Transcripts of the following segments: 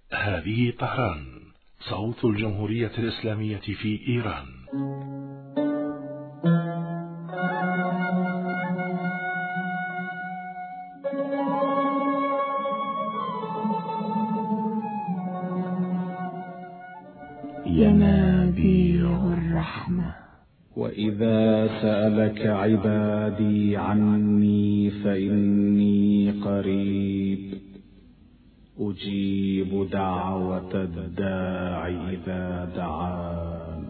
هذه طهران، صوت الجمهورية الإسلامية في إيران. ينابيع الرحمة. وإذا سألك عبادي عني فإني قريب أجيب دعوة الداع إذا دعان.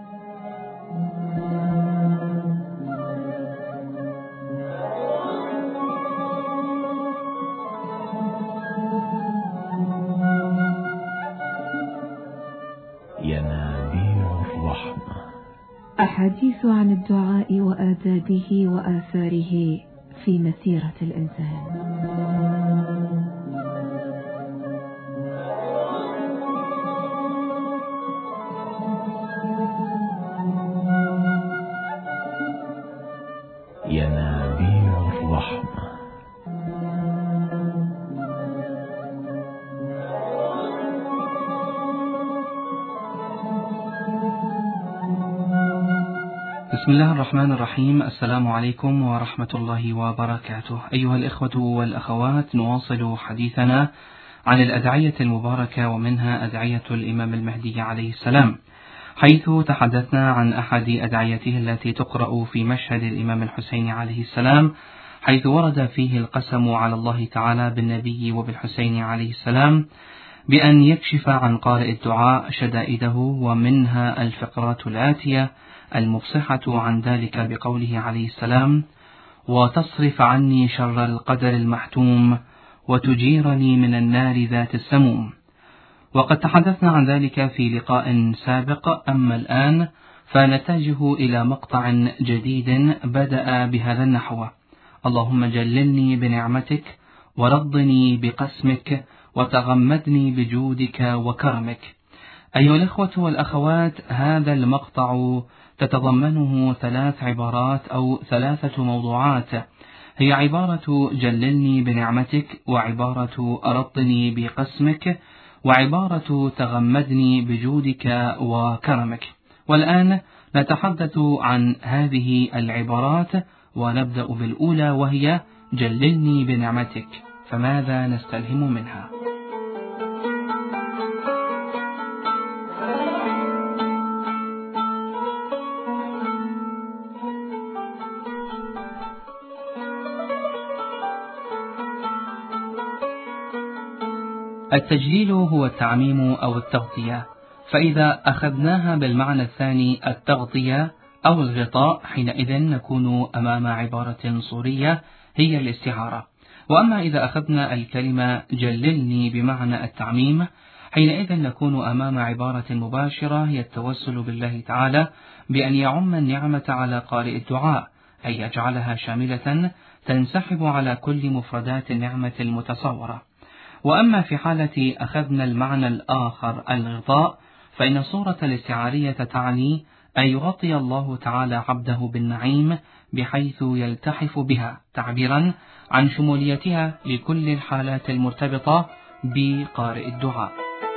ينابيع الرحمة. أحاديث عن الدعاء وآدابه وآثاره في مسيرة الإنسان. ينابيع الرحمة. بسم الله الرحمن الرحيم. السلام عليكم ورحمة الله وبركاته. أيها الإخوة والأخوات، نواصل حديثنا عن الأدعية المباركة، ومنها أدعية الإمام المهدي عليه السلام، حيث تحدثنا عن أحد أدعيته التي تقرأ في مشهد الإمام الحسين عليه السلام، حيث ورد فيه القسم على الله تعالى بالنبي وبالحسين عليه السلام بأن يكشف عن قارئ الدعاء شدائده، ومنها الفقرات الآتية المفصحة عن ذلك بقوله عليه السلام: وتصرف عني شر القدر المحتوم وتجيرني من النار ذات السموم. وقد تحدثنا عن ذلك في لقاء سابق، أما الآن فنتجه إلى مقطع جديد بدأ بهذا النحو: اللهم جللني بنعمتك ورضني بقسمك وتغمدني بجودك وكرمك. أيها الإخوة والأخوات، هذا المقطع تتضمنه 3 عبارات أو 3 موضوعات، هي عبارة جللني بنعمتك، وعبارة أرضني بقسمك، وعبارة تغمدني بجودك وكرمك. والآن نتحدث عن هذه العبارات، ونبدأ بالأولى وهي جللني بنعمتك. فماذا نستلهم منها؟ التجليل هو التعميم أو التغطية، فإذا أخذناها بالمعنى الثاني التغطية أو الغطاء، حينئذ نكون أمام عبارة صورية هي الاستعارة. وأما إذا أخذنا الكلمة جللني بمعنى التعميم، حينئذ نكون أمام عبارة مباشرة هي التوسل بالله تعالى بأن يعم النعمة على قارئ الدعاء، أي يجعلها شاملة تنسحب على كل مفردات النعمة المتصورة. وأما في حالة أخذنا المعنى الآخر الغطاء، فإن صورة الاستعارية تعني أن يغطي الله تعالى عبده بالنعيم بحيث يلتحف بها، تعبيرا عن شموليتها لكل الحالات المرتبطة بقارئ الدعاء.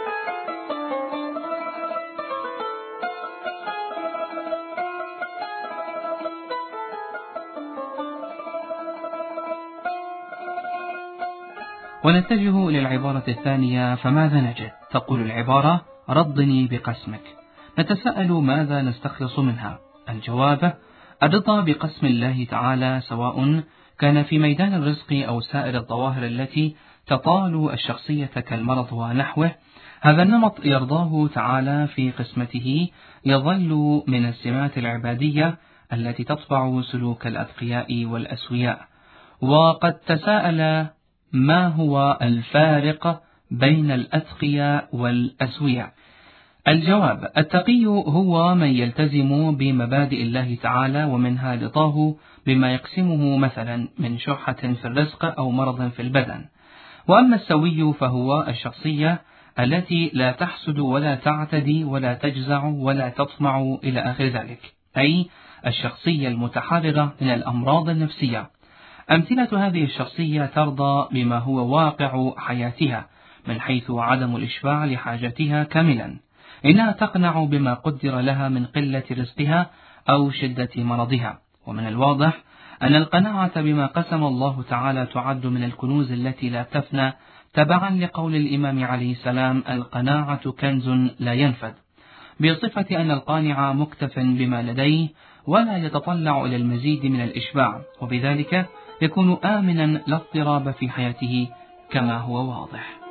ونتجه للعبارة الثانية، فماذا نجد؟ تقول العبارة: رضني بقسمك. نتساءل ماذا نستخلص منها؟ الجواب: الرضا بقسم الله تعالى، سواء كان في ميدان الرزق أو سائر الظواهر التي تطال الشخصية كالمرض ونحوه، هذا النمط يرضاه تعالى في قسمته، يظل من السمات العبادية التي تطبع سلوك الأتقياء والأسوياء. وقد تساءل: ما هو الفارق بين الأتقياء والأسوياء؟ الجواب: التقي هو من يلتزم بمبادئ الله تعالى، ومنها رضاه بما يقسمه مثلا من شحة في الرزق أو مرض في البدن. وأما السوي فهو الشخصية التي لا تحسد ولا تعتدي ولا تجزع ولا تطمع إلى آخر ذلك، أي الشخصية المتحررة من الأمراض النفسية. أمثلة هذه الشخصية ترضى بما هو واقع حياتها، من حيث عدم الإشباع لحاجتها كاملا، إنها تقنع بما قدر لها من قلة رزقها أو شدة مرضها. ومن الواضح أن القناعة بما قسم الله تعالى تعد من الكنوز التي لا تفنى، تبعا لقول الإمام عليه السلام: القناعة كنز لا ينفد، بصفة أن القانع مكتف بما لديه ولا يتطلع إلى المزيد من الإشباع، وبذلك يكون آمنا لا اضطراب في حياته كما هو واضح.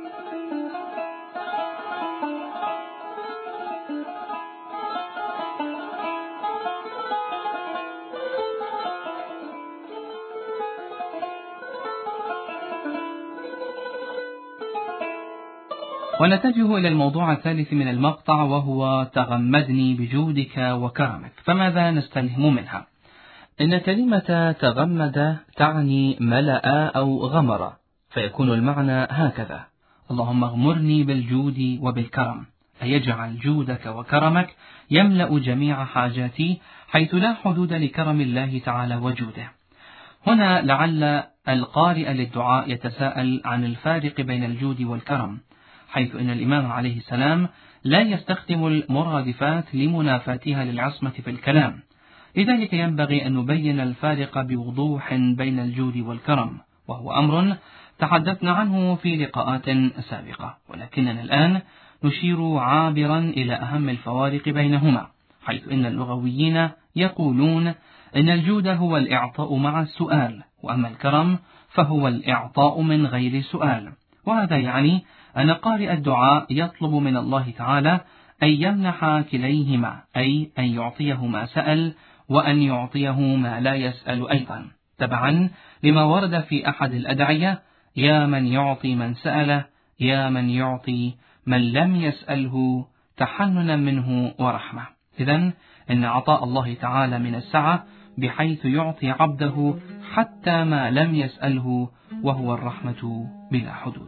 ونتجه إلى الموضوع الثالث من المقطع، وهو تغمدني بجودك وكرمك. فماذا نستلهم منها؟ إن كلمة تغمد تعني ملأ أو غمر، فيكون المعنى هكذا: اللهم اغمرني بالجود وبالكرم، أي يجعل جودك وكرمك يملأ جميع حاجاتي، حيث لا حدود لكرم الله تعالى وجوده. هنا لعل القارئ للدعاء يتساءل عن الفارق بين الجود والكرم، حيث أن الإمام عليه السلام لا يستخدم المرادفات لمنافاتها للعصمة في الكلام، لذلك ينبغي أن نبين الفارق بوضوح بين الجود والكرم، وهو أمر تحدثنا عنه في لقاءات سابقة، ولكننا الآن نشير عابرا إلى أهم الفوارق بينهما، حيث أن اللغويين يقولون إن الجود هو الإعطاء مع السؤال، وأما الكرم فهو الإعطاء من غير سؤال. وهذا يعني أن قارئ الدعاء يطلب من الله تعالى أن يمنح كليهما، أي أن يعطيه ما سأل وأن يعطيه ما لا يسأل أيضا، تبعا لما ورد في أحد الأدعية: يا من يعطي من سأل، يا من يعطي من لم يسأله، تحننا منه ورحمة. إذن إن عطاء الله تعالى من السعة، بحيث يعطي عبده حتى ما لم يسأله، وهو الرحمة بلا حدود.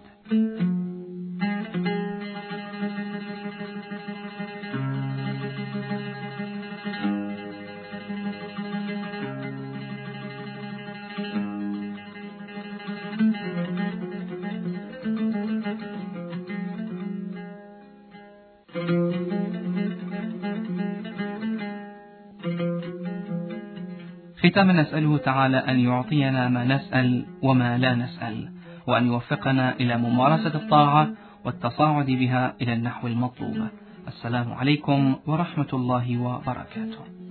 ختاما نسأله تعالى أن يعطينا ما نسأل وما لا نسأل، وأن يوفقنا إلى ممارسة الطاعة والتصاعد بها إلى النحو المطلوب. السلام عليكم ورحمة الله وبركاته.